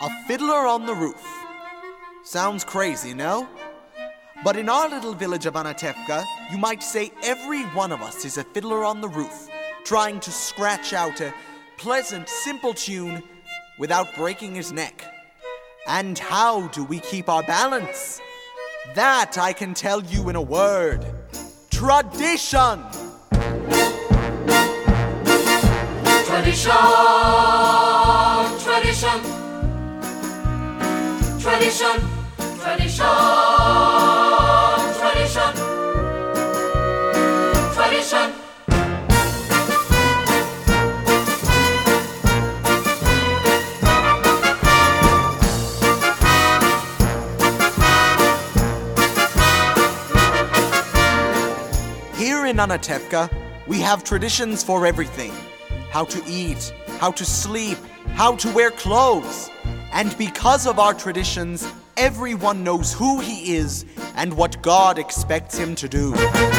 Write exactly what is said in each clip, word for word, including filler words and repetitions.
A fiddler on the roof. Sounds crazy, no? But in our little village of Anatevka, you might say every one of us is a fiddler on the roof, trying to scratch out a pleasant, simple tune without breaking his neck. And how do we keep our balance? That I can tell you in a word. Tradition! Tradition, tradition, tradition, tradition, tradition, tradition. Here in Anatevka, we have traditions for everything. How to eat, how to sleep, how to wear clothes. And because of our traditions, everyone knows who he is and what God expects him to do.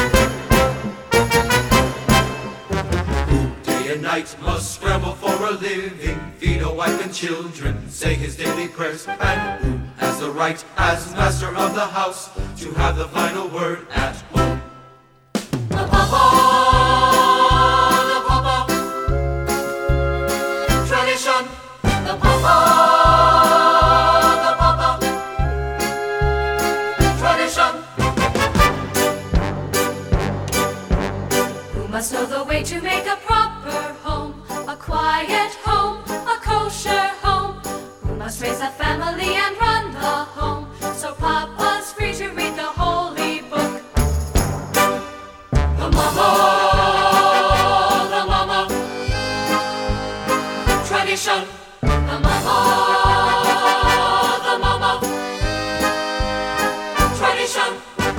Who day and night must scramble for a living, feed a wife and children, say his daily prayers, and who has the right as master of the house to have the final word at home? The Papa, the Papa, tradition, the Papa, the Papa, tradition. Who must know the way to make a proper home, a quiet home, a kosher home? Who must raise a family and run the home, so Papa's free to read the holy book? The Mama, the Mama, tradition. The Mama, the Mama, tradition.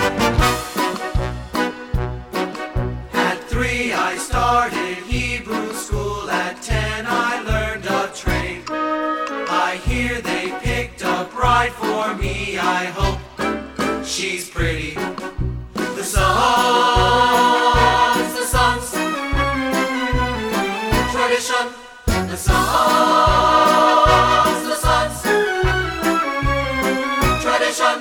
At three I started Hebrew school, at ten I learned a trade. I hear they picked a bride for me, I hope she's pretty. The sons, the sons, tradition. The sons, the sons, tradition.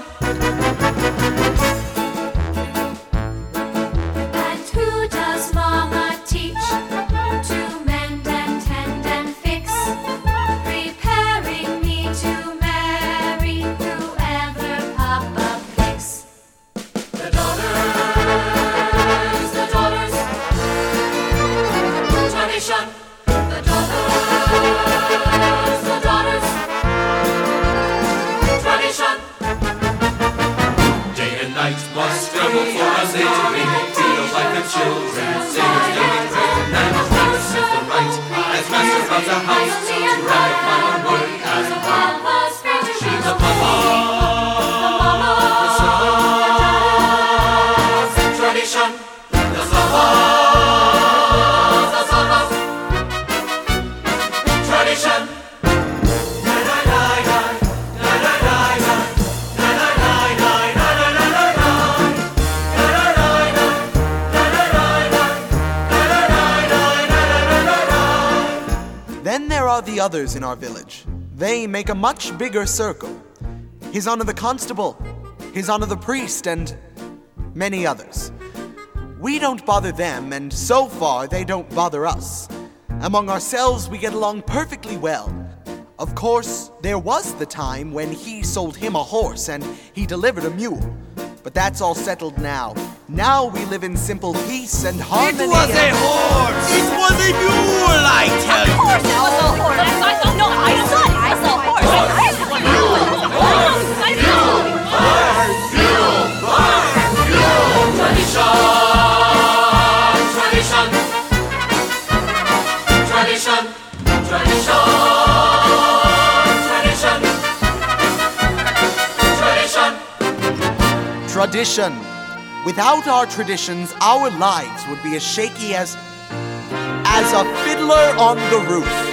And who does Mama teach to mend and tend and fix, preparing me to marry whoever Papa picks? The daughters, the daughters, tradition. The daughters, the daughters, tradition. Day and night must struggle for us they to be, feed a wife and children, say his daily prayer, and who has the right as master of the house to have the final word as a mom. She's the Papa, the sons, tradition. The sons, the sons, tradition. Then there are the others in our village. They make a much bigger circle. His Honor the Constable, His Honor the Priest, and many others. We don't bother them, and so far they don't bother us. Among ourselves we get along perfectly well. Of course, there was the time when he sold him a horse and he delivered a mule. But that's all settled now. Now we live in simple peace and harmony. It was a horse! It was a mule, I tell you! Of course it was a horse! I saw, no, I saw it! I saw a horse! I saw a mule! I saw Tradition, tradition, tradition, tradition, tradition. Tradition. Without our traditions, our lives would be as shaky as as a fiddler on the roof.